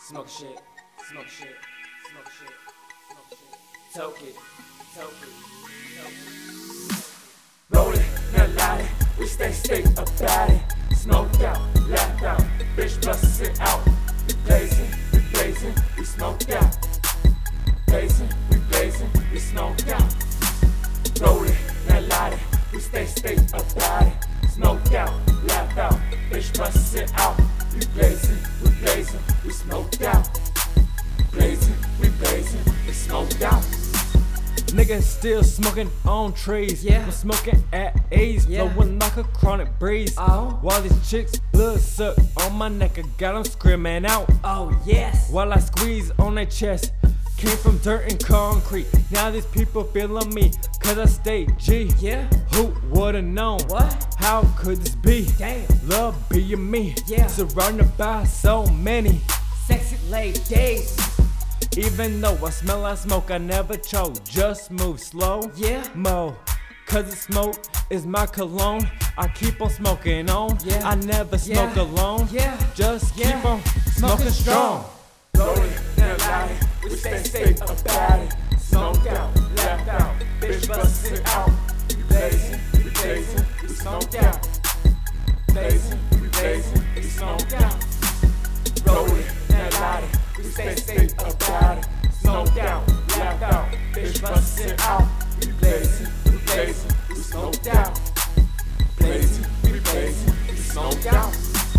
Smoke shit, smoke shit, smoke shit, smoke shit. Toke it, toke it, toke it. Rollin', not lightin', we stay about it. Smoked out, laughed out, bitch bustin' it out. We blazin', we smoked out. Blazin', we smoked out. Rollin', not lightin', we stay about it. Smoked out, laughed out, bitch bustin' it out. We blazin', we smoked out. Blazin', we smoked out. Niggas still smoking on trees. Yeah. I'm smoking at A's, Yeah. blowing like a chronic breeze. Oh. While these chicks blood suck on my neck, I got them screaming out. Oh yes. While I squeeze on their chest, came from dirt and concrete. Now these people feeling me, cause I stay G. Yeah. Who would've known? What? How could this be? Damn. Love being me. Yeah. Surrounded by so many. Sexy ladies. Even though I smell like smoke, I never choke. Just move slow. Yeah. Mo. Cause the smoke is my cologne. I keep on smoking on. Yeah. I never smoke Yeah. alone. Yeah. Just Yeah. keep on smoking strong. Rollin', never lightin', we stay about it. Smoked out, laughed out, bitch bustin' it out. We blazin', we smoked out. Blazin', we smoked out. Rollin', never lightin', we stay about it. Smoked out, laughed out, bitch bustin' it out. We blazin', we smoked out. Blazin', we smoked out.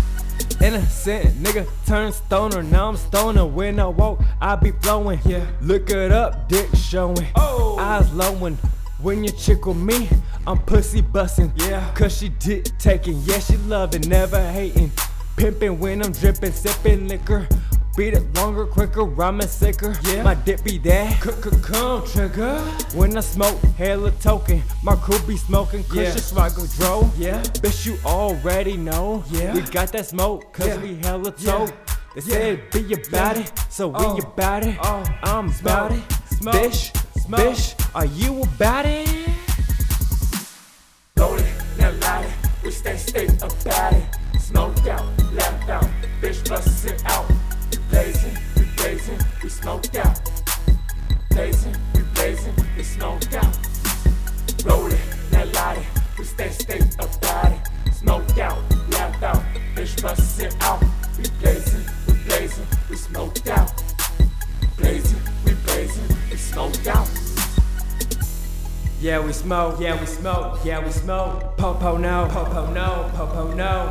Innocent nigga turn stoner. Now I'm stoner. When I walk, I be flowing. Yeah. Look it up, dick showing. Oh. Eyes lowing. When you chick with me, I'm pussy bustin'. Yeah. Cause she dick taking. Yeah, she loving, never hating. Pimpin' when I'm drippin', sippin' liquor. Beat it longer, quicker, rhyming sicker. Yeah. My dip be that. Come trigger. When I smoke, hella token. My crew be smoking, cause Yeah. your swagger dro. Yeah. Bitch, you already know. Yeah. We got that smoke, cause Yeah. we hella Yeah. tote. They said be about Yeah. it, so Oh. we about it. Oh. I'm Smoke. about it. Smoke. Smoke. Bitch, are you about it? Rollin', never lightin', we stay about it. Smoked out, laughed out, bitch bustin' it out. We blazin', we smoked out. Blazin', we smoked out. Rollin', never lightin', we stay about it. Smoked out, laughed out, bitch bustin' it out. We blazin', we smoked out. Blazin', we smoked out. Yeah, we smoke, yeah, we smoke, yeah, we smoke. Popo no, popo no, popo no.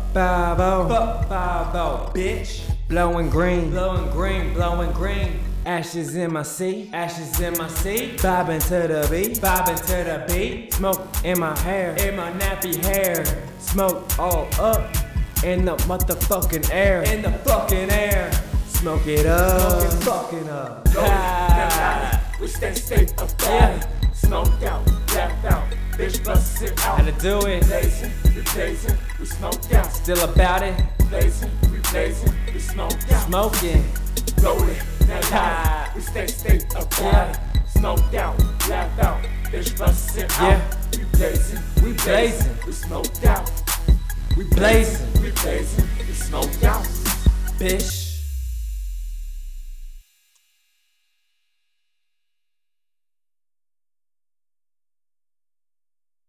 Babo, bitch. Blowing green, blowing green, blowing green. Ashes in my seat, ashes in my seat. Bobbing to the beat, bobbing to the beat. Smoke in my hair, in my nappy hair. Smoke all up in the motherfucking air, in the fucking air. Smoke it up, smoke it fucking up. We stay about it. Smoked out, laughed out, bitch bustin' it out. How to do it? Blazin', we smoked out. Still about it? Blazin', we smoked out. Smoking. Rollin', never lightin', we stay about it. Smoked out, laughed out, bitch bustin' it out. Yeah. We blazin', we smoked out. We blazing, We smoked out. bitch.